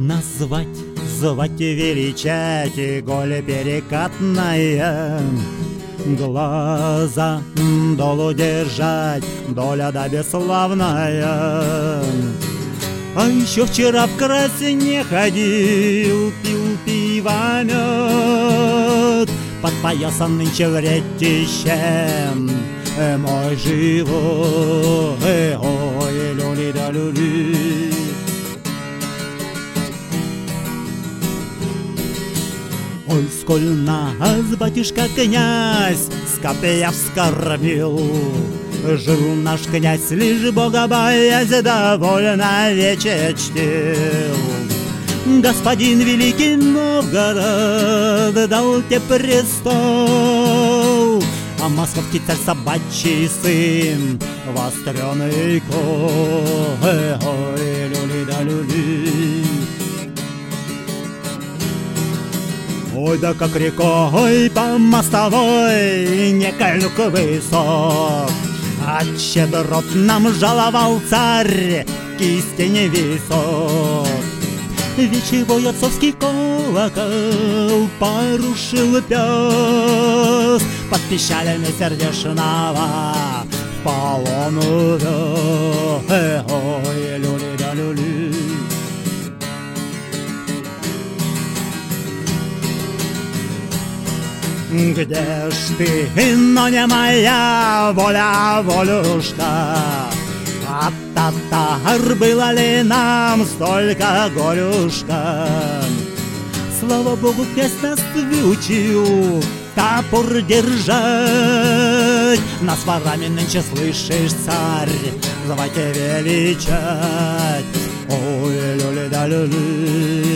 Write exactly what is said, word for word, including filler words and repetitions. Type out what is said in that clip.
Назвать, звать и величать, и голе перекатная, глаза долу держать, доля да бесславная. А еще вчера в красне ходил, пил пиво мед, подпоясан нынче вретищем мой живот. Ой, люли да люли. Ой, сколь нас, батюшка князь, с копья вскормил, жил наш князь, лишь Бога боясь, довольно вече чтил. Господин великий Новгород дал тебе престол, а московский царь собачий сын, вострёный кол. Ой, люли да люли. Ой, да как рекой по мостовой не калюк высок, а щедрот нам жаловал царь кистень висок. Вечевой отцовский колокол порушил пес, под пищалями сердечного в полон увез. Ой, люли да люли. Где ж ты, но не моя воля, волюшка? А татар было ли нам столько горюшка? Слава Богу, князь нас выучил топор держать. Нас ворами нынче, слышишь, царь, звать и величать. Ой, люли да люли.